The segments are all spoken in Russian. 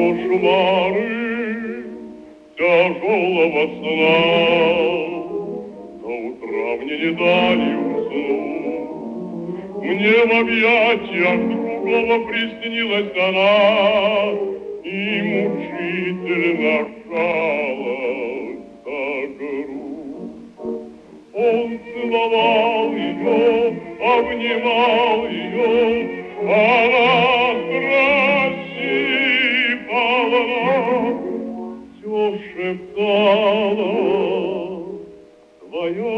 кошмары тяжелого сна. До утра мне не дали уснуть, мне в объятиях другого приснилась она и мучительно жалась за грудь. Он целовал ее, обнимал ее, она все шептала твое.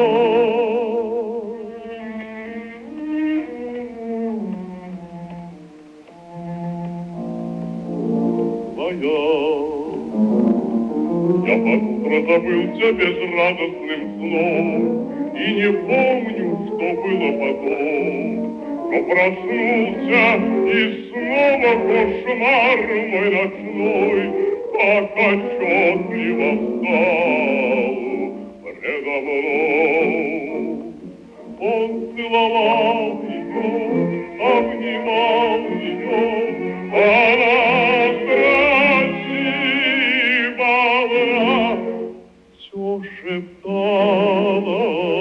Я под утро забылся безрадостным сном и не помню, что было потом. Но проснулся, и снова кошмар мой ночной так отчетливо стал предо мной. Он целовал ее, обнимал ее, она красивая, все шептала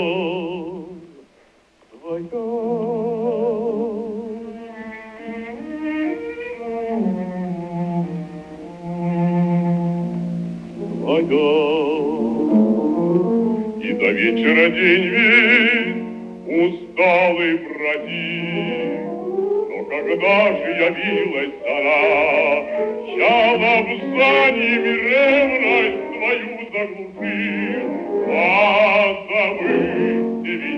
твоя. И до вечера день весь усталый бродил, но когда же явилась она, я лобзаниями ревность свою заглушил, а забыть